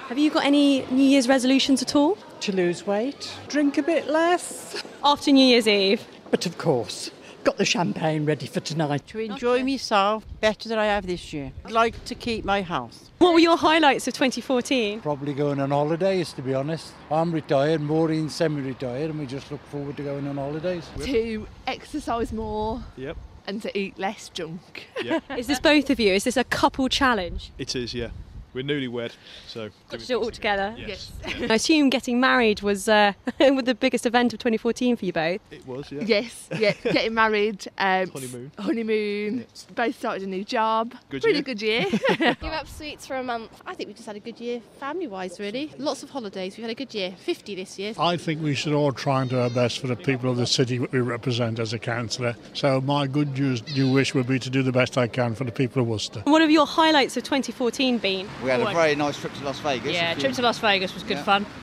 Have you got any New Year's resolutions at all? To lose weight, drink a bit less. After New Year's Eve? But of course, got the champagne ready for tonight. To enjoy myself better than I have this year. I'd like to keep my health. What were your highlights of 2014? Probably going on holidays, to be honest. I'm retired, Maureen's semi-retired, and we just look forward to going on holidays. To exercise more. Yep. And to eat less junk. Yeah. Is this both of you? Is this a couple challenge? It is, yeah. We're newlywed, so... Got to do it all together? Yes. I assume getting married was the biggest event of 2014 for you both. It was, yeah. Yes, yeah. Getting married. Honeymoon. Both started a new job. Good Really year. good year. Give up sweets for a month. I think we just had a good year family-wise, really. Lots of holidays. We've had a good year. 50 this year. I think we should all try and do our best for the people of the city that we represent as a councillor. So my good new wish would be to do the best I can for the people of Worcester. What have your highlights of 2014 been? We had a very nice trip to Las Vegas. Yeah, trip to Las Vegas was good fun.